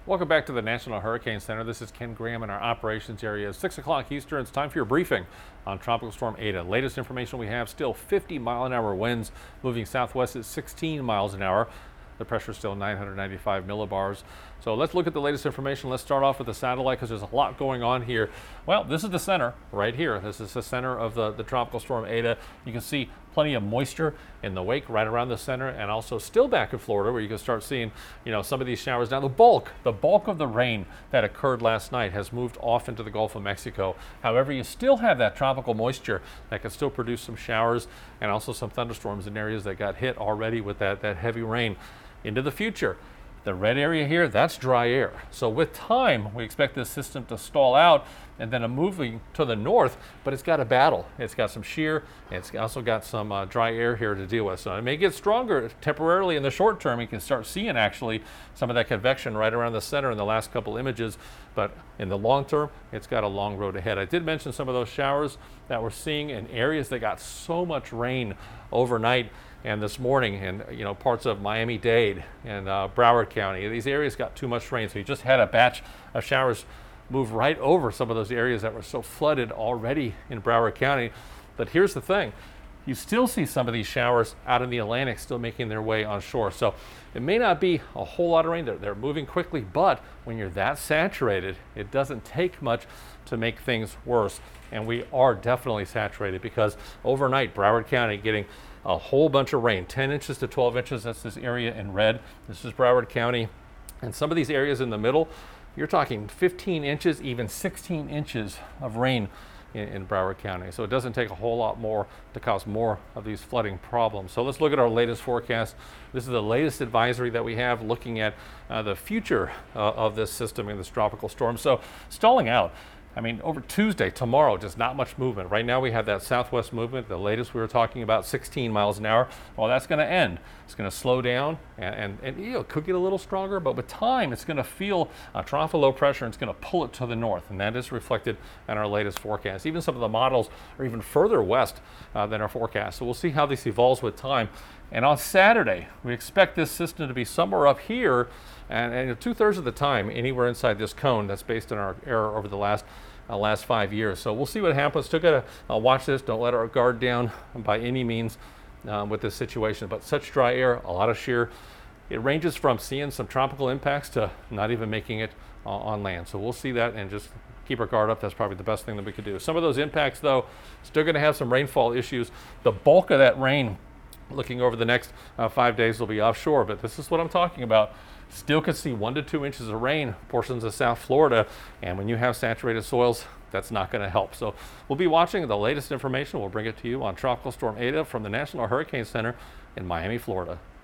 Welcome back to the National Hurricane Center. This is Ken Graham in our operations area. 6 o'clock Eastern. It's time for your briefing on Tropical Storm Eta. Latest information we have, still 50-mile-an-hour winds moving southwest at 16 miles an hour. The pressure is still 995 millibars. So let's look at the latest information. Let's start off with the satellite because there's a lot going on here. Well, this is the center right here. This is the center of the Tropical Storm Eta. You can see plenty of moisture in the wake right around the center, and also still back in Florida where you can start seeing, some of these showers. Now the bulk of the rain that occurred last night has moved off into the Gulf of Mexico. However, you still have that tropical moisture that can still produce some showers and also some thunderstorms in areas that got hit already with that heavy rain. Into the future, the red area here, that's dry air. So with time, we expect this system to stall out and then moving to the north, but it's got a battle. It's got some shear, and it's also got some dry air here to deal with. So it may get stronger temporarily in the short term. You can start seeing actually some of that convection right around the center in the last couple images, but in the long term, it's got a long road ahead. I did mention some of those showers that we're seeing in areas that got so much rain overnight and this morning, and parts of Miami-Dade and Broward County. These areas got too much rain, so you just had a batch of showers move right over some of those areas that were so flooded already in Broward County. But here's the thing, you still see some of these showers out in the Atlantic still making their way on shore. So it may not be a whole lot of rain. They're moving quickly, but when you're that saturated, it doesn't take much to make things worse. And we are definitely saturated because overnight, Broward County getting a whole bunch of rain, 10 inches to 12 inches. That's this area in red. This is Broward County. And some of these areas in the middle, you're talking 15 inches, even 16 inches of rain in Broward County. So it doesn't take a whole lot more to cause more of these flooding problems. So let's look at our latest forecast. This is the latest advisory that we have looking at the future of this system and this tropical storm. So stalling out. Over Tuesday, tomorrow, just not much movement. Right now we have that southwest movement. The latest we were talking about 16 miles an hour. Well, that's going to end. It's going to slow down and could get a little stronger, but with time it's going to feel a trough of low pressure and it's going to pull it to the north, and that is reflected in our latest forecast. Even some of the models are even further west than our forecast. So we'll see how this evolves with time. And on Saturday, we expect this system to be somewhere up here, and 2/3 of the time anywhere inside this cone. That's based on our error over the last 5 years. So we'll see what happens. Still got to watch this. Don't let our guard down by any means with this situation. But such dry air, a lot of shear. It ranges from seeing some tropical impacts to not even making it on land. So we'll see that and just keep our guard up. That's probably the best thing that we could do. Some of those impacts, though, still going to have some rainfall issues. The bulk of that rain, looking over the next 5 days, will be offshore. But this is what I'm talking about. Still could see 1 to 2 inches of rain, portions of South Florida, and when you have saturated soils, that's not going to help. So we'll be watching the latest information. We'll bring it to you on Tropical Storm Eta from the National Hurricane Center in Miami, Florida.